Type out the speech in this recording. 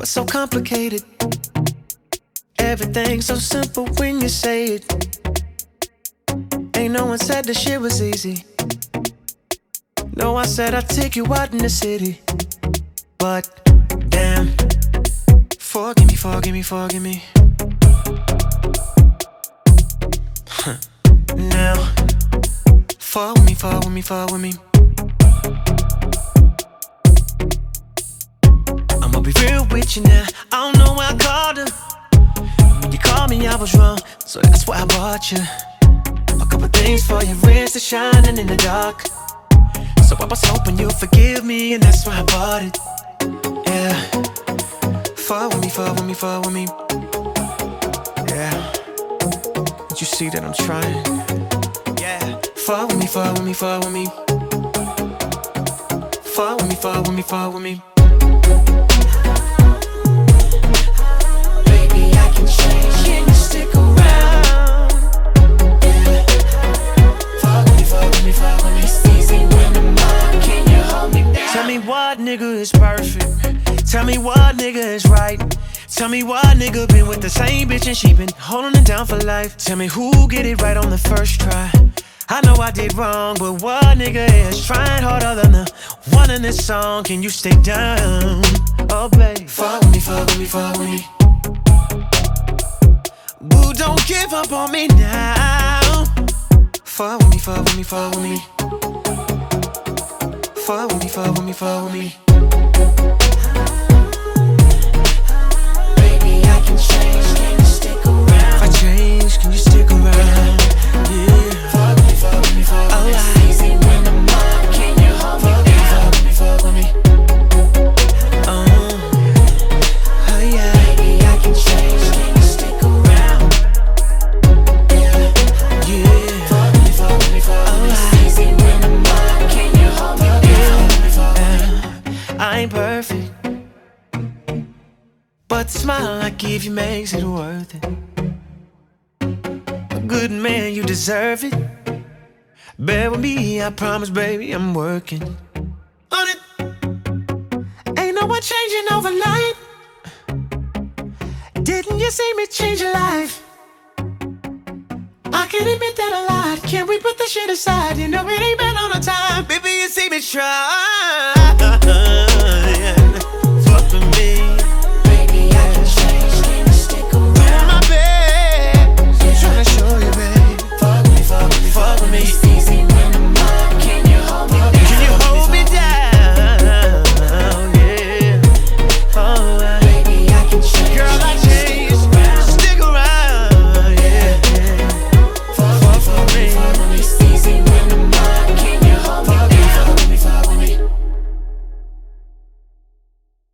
What's so complicated? Everything's so simple when you say it. Ain't no one said the shit was easy. No, I said I'd take you out in the city. But damn, forgive me, forgive me, forgive me. Now, fall with me, fall with me, fall with me. I'ma be real with you now. I don't know why I called her. When you called me, I was wrong, so that's why I bought you a couple things for your wrist to shining in the dark. So I was hoping you'd forgive me, and that's why I bought it. Yeah, fall with me, fall with me, fall with me. Yeah, did you see that I'm trying? Yeah, fall with me, fall with me, fall with me. Fall with me, fall with me, fall with me. Baby, I can change, can you stick around? Yeah, fall with me, fall with me, fall with me. It's easy when I'm on, can you hold me down? Tell me what nigga is perfect. Tell me what nigga is right. Tell me what nigga been with the same bitch and she been holding it down for life. Tell me who get it right on the first try. I know I did wrong, but what nigga is trying harder than the one in this song? Can you stay down? Oh babe, fall with me, fall with me, fall with me. Boo, don't give up on me now. Fall with me, fall with me, fall with me. Fall with me, fall with me, fall with me. Baby, I can change, can you stick around? If I change, can you stick around? Yeah. Fall with me, fall with me, fall with me. It's easy when I'm on, can you hold me down? Fall with me, fall with me. Oh yeah. Baby, I can change, can you stick around? Yeah. Fall with me, fall with me, fall with me. It's easy when I'm on, can you hold me down? I ain't perfect, but the smile I give you makes it worth it. A good man, you deserve it. Bear with me, I promise, baby, I'm working on it. Ain't no one changing overnight. Didn't you see me change your life? I can admit that a lot. Can we put the shit aside? You know it ain't been all the time. Baby, you see me try.